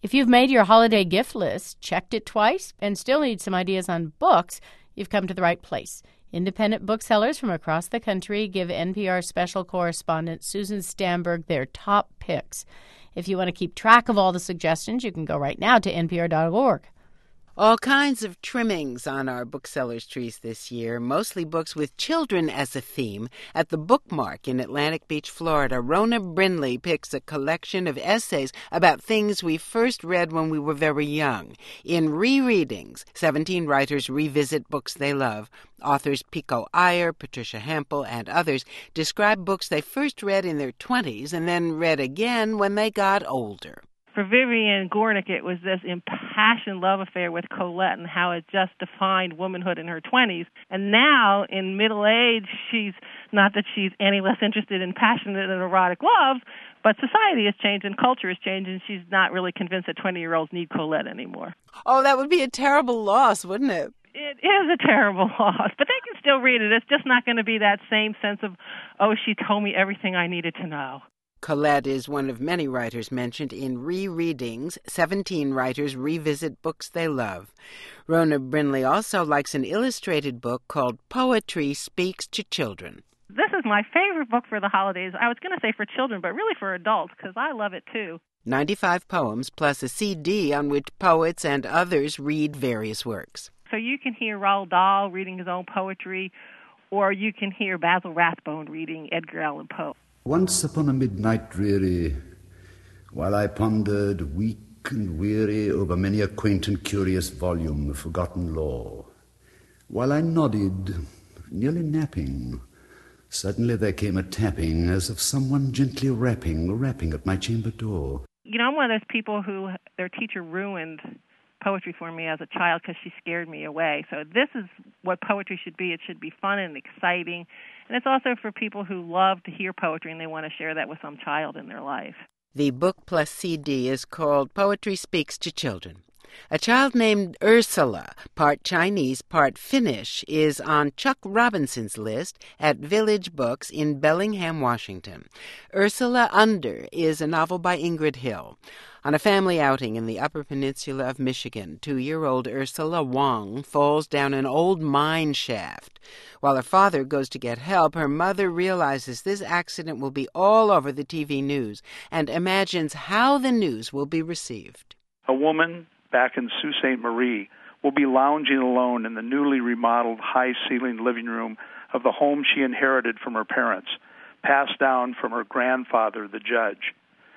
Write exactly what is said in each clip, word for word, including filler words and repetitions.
If you've made your holiday gift list, checked it twice, and still need some ideas on books, you've come to the right place. Independent booksellers from across the country give N P R special correspondent Susan Stamberg their top picks. If you want to keep track of all the suggestions, you can go right now to N P R dot org. All kinds of trimmings on our booksellers' trees this year, mostly books with children as a theme. At the Bookmark in Atlantic Beach, Florida, Rona Brindley picks a collection of essays about things we first read when we were very young. In Rereadings, seventeen writers revisit books they love. Authors Pico Iyer, Patricia Hampel, and others describe books they first read in their twenties and then read again when they got older. For Vivian Gornick, it was this impassioned love affair with Colette and how it just defined womanhood in her twenties. And now, in middle age, she's not that she's any less interested in passionate and erotic love, but society has changed and culture has changed, and she's not really convinced that twenty-year-olds need Colette anymore. Oh, that would be a terrible loss, wouldn't it? It is a terrible loss, but they can still read it. It's just not going to be that same sense of, oh, she told me everything I needed to know. Colette is one of many writers mentioned in Rereadings. seventeen writers revisit books they love. Rona Brindley also likes an illustrated book called Poetry Speaks to Children. This is my favorite book for the holidays. I was going to say for children, but really for adults, because I love it too. ninety-five poems plus a C D on which poets and others read various works. So you can hear Roald Dahl reading his own poetry, or you can hear Basil Rathbone reading Edgar Allan Poe. Once upon a midnight dreary, while I pondered weak and weary over many a quaint and curious volume of forgotten lore, while I nodded, nearly napping, suddenly there came a tapping as of someone gently rapping, rapping at my chamber door. You know, I'm one of those people who their teacher ruined poetry for me as a child because she scared me away. So this is what poetry should be. It should be fun and exciting. And it's also for people who love to hear poetry and they want to share that with some child in their life. The book plus C D is called Poetry Speaks to Children. A child named Ursula, part Chinese, part Finnish, is on Chuck Robinson's list at Village Books in Bellingham, Washington. Ursula Under is a novel by Ingrid Hill. On a family outing in the Upper Peninsula of Michigan, two-year-old Ursula Wong falls down an old mine shaft. While her father goes to get help, her mother realizes this accident will be all over the T V news and imagines how the news will be received. A woman back in Sault Ste. Marie will be lounging alone in the newly remodeled high-ceilinged living room of the home she inherited from her parents, passed down from her grandfather, the judge.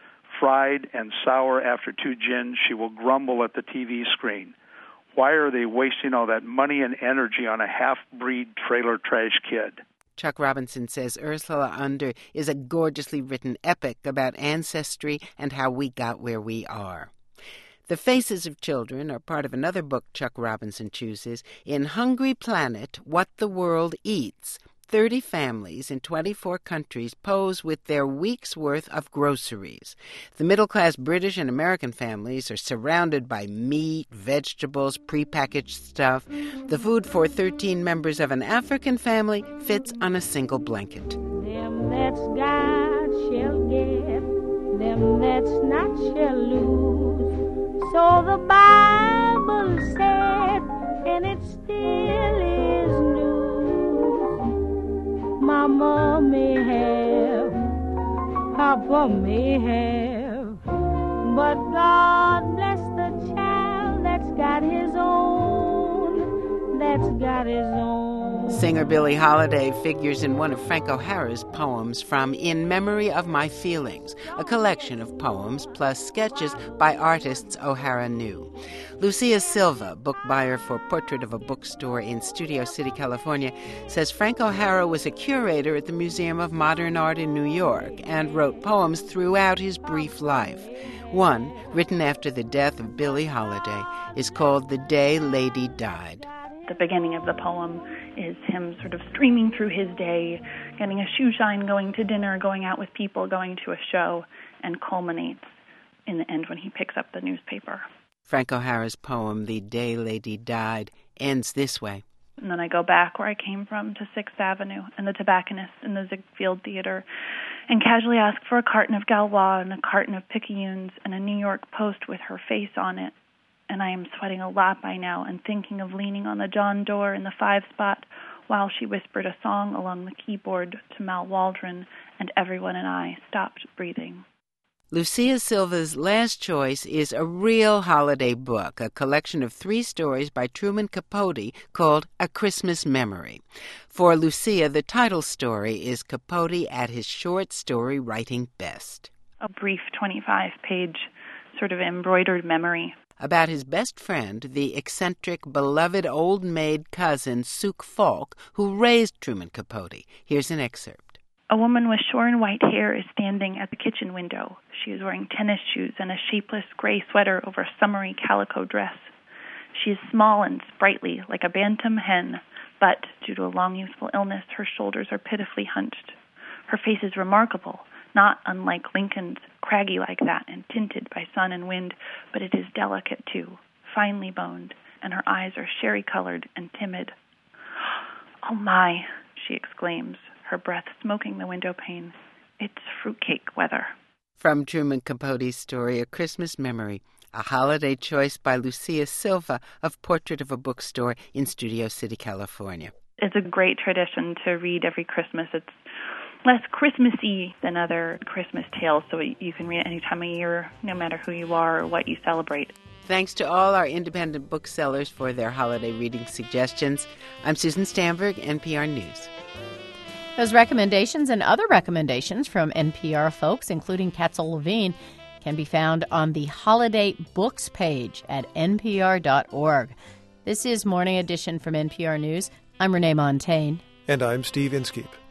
Fried and sour after two gins, she will grumble at the T V screen. Why are they wasting all that money and energy on a half-breed trailer trash kid? Chuck Robinson says Ursula Under is a gorgeously written epic about ancestry and how we got where we are. The Faces of Children are part of another book Chuck Robinson chooses. In Hungry Planet, What the World Eats, thirty families in twenty-four countries pose with their week's worth of groceries. The middle-class British and American families are surrounded by meat, vegetables, prepackaged stuff. The food for thirteen members of an African family fits on a single blanket. Them that's God shall give, them that's not shall lose. So the Bible said, and it still is news. Mama may have, Papa may have, but God bless the child that's got his own, that's got his own. Singer Billie Holiday figures in one of Frank O'Hara's poems from In Memory of My Feelings, a collection of poems plus sketches by artists O'Hara knew. Lucia Silva, book buyer for Portrait of a Bookstore in Studio City, California, says Frank O'Hara was a curator at the Museum of Modern Art in New York and wrote poems throughout his brief life. One, written after the death of Billie Holiday, is called The Day Lady Died. The beginning of the poem is him sort of streaming through his day, getting a shoe shine, going to dinner, going out with people, going to a show, and culminates in the end when he picks up the newspaper. Frank O'Hara's poem, The Day Lady Died, ends this way. And then I go back where I came from to sixth Avenue and the Tobacconist and the Ziegfeld Theater and casually ask for a carton of Gaulois and a carton of Picayunes and a New York Post with her face on it. And I am sweating a lot by now and thinking of leaning on the John door in the five-spot while she whispered a song along the keyboard to Mal Waldron, and everyone and I stopped breathing. Lucia Silva's last choice is a real holiday book, a collection of three stories by Truman Capote called A Christmas Memory. For Lucia, the title story is Capote at his short story writing best. A brief twenty-five page sort of embroidered memory. About his best friend, the eccentric, beloved old maid cousin, Sook Falk, who raised Truman Capote. Here's an excerpt. A woman with shorn white hair is standing at the kitchen window. She is wearing tennis shoes and a shapeless gray sweater over a summery calico dress. She is small and sprightly, like a bantam hen, but due to a long youthful illness, her shoulders are pitifully hunched. Her face is remarkable, not unlike Lincoln's, craggy like that and tinted by sun and wind, but it is delicate too, finely boned, and her eyes are sherry-colored and timid. "Oh my," she exclaims, her breath smoking the window pane. "It's fruitcake weather." From Truman Capote's story, A Christmas Memory, a holiday choice by Lucia Silva of Portrait of a Bookstore in Studio City, California. It's a great tradition to read every Christmas. It's less Christmassy than other Christmas tales, so you can read it any time of year, no matter who you are or what you celebrate. Thanks to all our independent booksellers for their holiday reading suggestions. I'm Susan Stamberg, N P R News. Those recommendations and other recommendations from N P R folks, including Katzel Levine, can be found on the Holiday Books page at N P R dot org. This is Morning Edition from N P R News. I'm Renee Montaigne. And I'm Steve Inskeep.